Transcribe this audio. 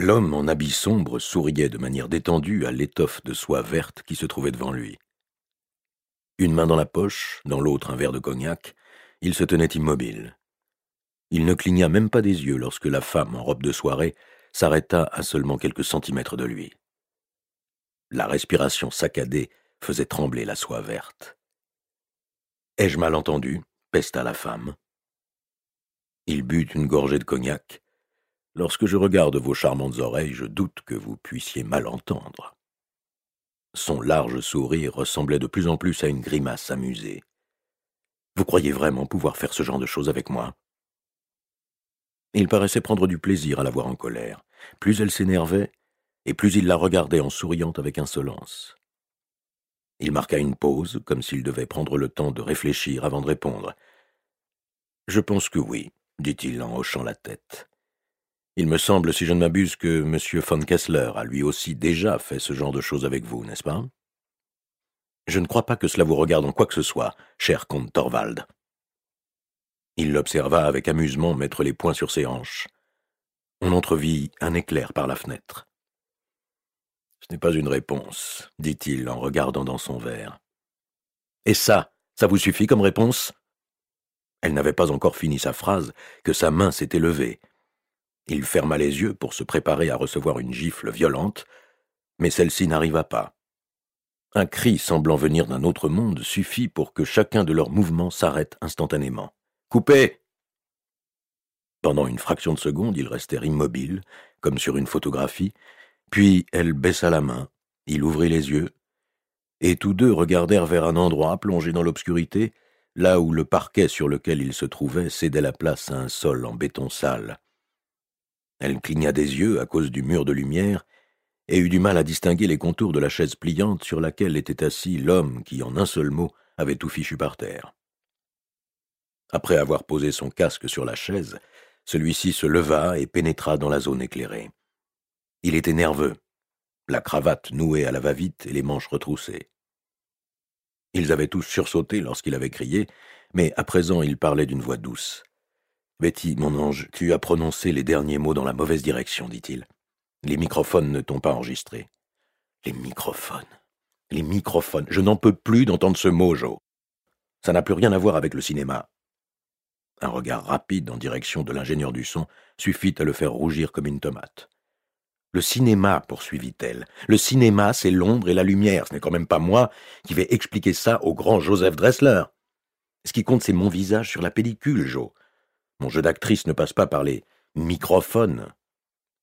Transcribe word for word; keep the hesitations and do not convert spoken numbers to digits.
L'homme en habit sombre souriait de manière détendue à l'étoffe de soie verte qui se trouvait devant lui. Une main dans la poche, dans l'autre un verre de cognac, il se tenait immobile. Il ne cligna même pas des yeux lorsque la femme en robe de soirée s'arrêta à seulement quelques centimètres de lui. La respiration saccadée faisait trembler la soie verte. « Ai-je mal entendu ?» pesta la femme. Il but une gorgée de cognac. « Lorsque je regarde vos charmantes oreilles, je doute que vous puissiez mal entendre. » Son large sourire ressemblait de plus en plus à une grimace amusée. « Vous croyez vraiment pouvoir faire ce genre de choses avec moi ?» Il paraissait prendre du plaisir à la voir en colère. Plus elle s'énervait, et plus il la regardait en souriant avec insolence. Il marqua une pause, comme s'il devait prendre le temps de réfléchir avant de répondre. « Je pense que oui, » dit-il en hochant la tête. « Il me semble, si je ne m'abuse, que M. von Kessler a lui aussi déjà fait ce genre de choses avec vous, n'est-ce pas ? Je ne crois pas que cela vous regarde en quoi que ce soit, cher comte Thorvald. » Il l'observa avec amusement mettre les poings sur ses hanches. On entrevit un éclair par la fenêtre. « Ce n'est pas une réponse, » dit-il en regardant dans son verre. « Et ça, ça vous suffit comme réponse ?» Elle n'avait pas encore fini sa phrase que sa main s'était levée. Il ferma les yeux pour se préparer à recevoir une gifle violente, mais celle-ci n'arriva pas. Un cri semblant venir d'un autre monde suffit pour que chacun de leurs mouvements s'arrête instantanément. « Coupez !» Pendant une fraction de seconde, ils restèrent immobiles, comme sur une photographie, puis elle baissa la main, il ouvrit les yeux, et tous deux regardèrent vers un endroit plongé dans l'obscurité, là où le parquet sur lequel ils se trouvaient cédait la place à un sol en béton sale. Elle cligna des yeux à cause du mur de lumière et eut du mal à distinguer les contours de la chaise pliante sur laquelle était assis l'homme qui, en un seul mot, avait tout fichu par terre. Après avoir posé son casque sur la chaise, celui-ci se leva et pénétra dans la zone éclairée. Il était nerveux, la cravate nouée à la va-vite et les manches retroussées. Ils avaient tous sursauté lorsqu'il avait crié, mais à présent il parlait d'une voix douce. « Betty, mon ange, tu as prononcé les derniers mots dans la mauvaise direction, dit-il. Les microphones ne t'ont pas enregistré. »« Les microphones, les microphones, je n'en peux plus d'entendre ce mot, Joe. Ça n'a plus rien à voir avec le cinéma. » Un regard rapide en direction de l'ingénieur du son suffit à le faire rougir comme une tomate. « Le cinéma, poursuivit-elle, le cinéma, c'est l'ombre et la lumière. Ce n'est quand même pas moi qui vais expliquer ça au grand Joseph Dressler. Ce qui compte, c'est mon visage sur la pellicule, Joe. Mon jeu d'actrice ne passe pas par les microphones.